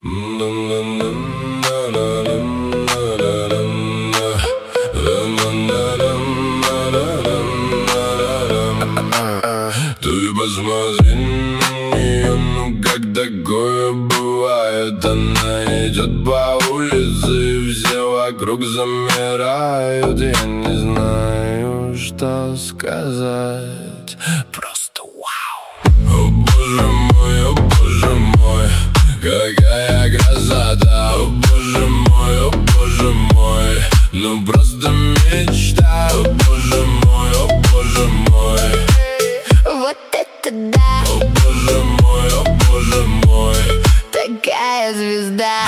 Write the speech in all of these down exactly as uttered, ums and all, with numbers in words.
Ты посмотри на нее, ну как такое бывает? Она идет по улице, и все вокруг замирают. Я не знаю, что сказать, просто вау. О боже мой, о боже мой, какая красота. О боже мой, о боже мой, ну просто мечта. О боже мой, о боже мой, вот это да! о боже мой, о боже мой, такая звезда.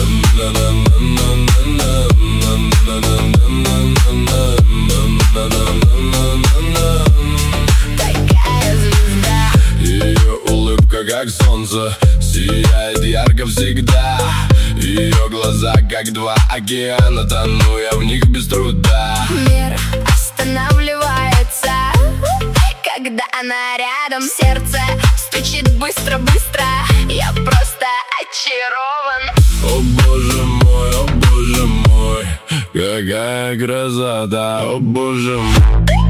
Такая звезда. Ее улыбка как солнце, сияет ярко всегда. Ее глаза как два океана, тону я в них без труда. Мир останавливается, когда она рядом. Сердце стучит быстро-быстро, я просто очарован. О боже мой, о боже мой, какая красота. О боже мой.